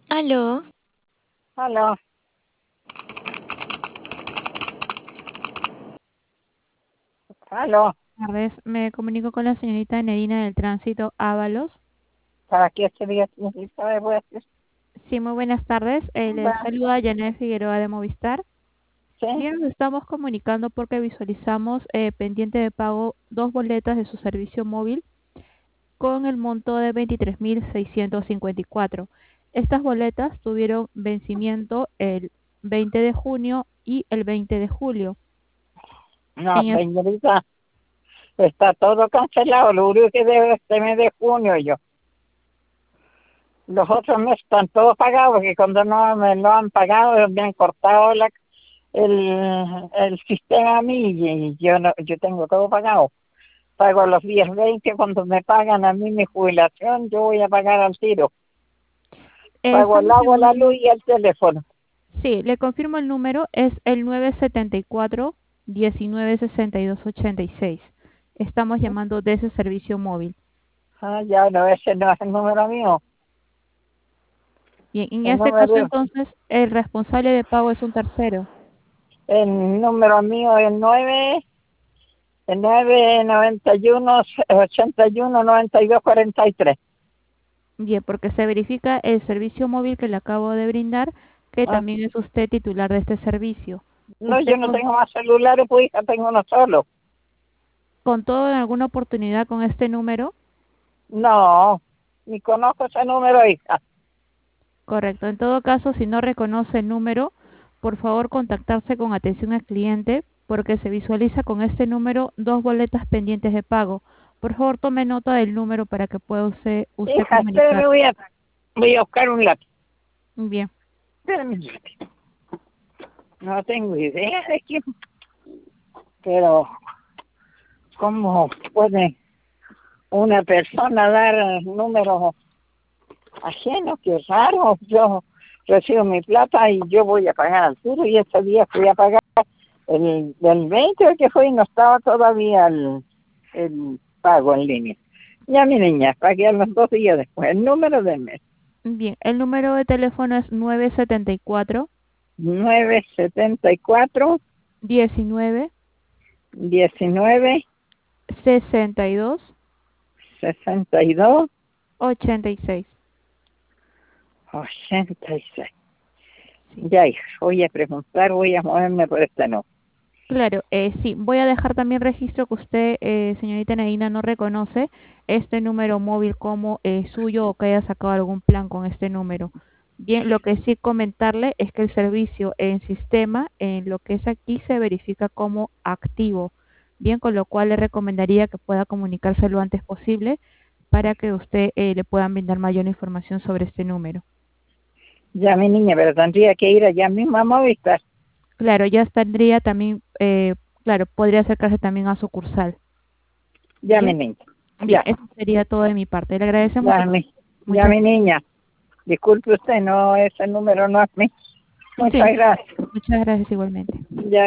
Aló, Aló, aló, Tardes, me comunico con la señorita Nerina del Tránsito Ábalos. ¿para qué sería necesario? Pues, Sí, muy buenas tardes. Les va, saluda Janet Figueroa de Movistar. sí, Bien, nos estamos comunicando porque visualizamos pendiente de pago dos boletas de su servicio móvil con el monto de 23.654. Estas boletas tuvieron vencimiento el 20 de junio y el 20 de julio. no, En es- señorita, está todo cancelado, lo único que debe este mes de junio yo. Los otros meses están todos pagados, porque cuando no me lo han pagado, me han cortado el sistema a mí y yo, no, yo tengo todo pagado. Pago los días 20 cuando me pagan a mí mi jubilación, yo voy a pagar al tiro. Pago el Estamos agua, la luz llamando. y el teléfono. Sí, le confirmo el número, es el 974-1962-86. Estamos llamando de ese servicio móvil. Ah, ya no, ese no es el número mío. Bien, en El este caso número, entonces el responsable de pago es un tercero. el número mío es 991 81 92 43. Bien, porque se verifica el servicio móvil que le acabo de brindar, que Ah, también es usted titular de este servicio. no, ¿Usted yo no tengo más celulares, pues hija, tengo uno solo. contó en alguna oportunidad con este número? No, ni conozco ese número, hija. Correcto. En todo caso, si no reconoce el número, por favor contactarse con atención al cliente porque se visualiza con este número dos boletas pendientes de pago. Por favor, tome nota del número para que pueda usted Hija, espérame, comunicar. voy a buscar un lápiz. Bien. Espérame un lápiz. No tengo idea de quién, pero ¿cómo puede una persona dar números ajenos? Qué raro. Yo recibo mi plata y yo voy a pagar al tiro y ese día fui a pagar del 20 que fue y no estaba todavía el pago en línea. Ya mi niña, pagué a los 2 días después. El número del mes, Bien, el número de teléfono es 974 974 19 19 62 62 86. 86. Sí. Ya, hija, voy a preguntar, voy a moverme por este no. Claro, sí, voy a dejar también registro que usted, señorita Naina, no reconoce este número móvil como suyo o que haya sacado algún plan con este número. Bien, lo que sí comentarle es que el servicio en sistema, en lo que es aquí, se verifica como activo. Bien, con lo cual le recomendaría que pueda comunicarse lo antes posible para que usted le puedan brindar mayor información sobre este número. Ya, mi niña, pero tendría que ir allá mismo a Movistar. Claro, ya tendría también, claro, podría acercarse también a sucursal. Ya, mi Bien. niña. Bien, Ya, eso sería todo de mi parte. Le agradecemos. ya, ya, Muchas, mi niña. Disculpe usted, no, ese número no es mío. sí, Muchas gracias. muchas gracias igualmente. Ya.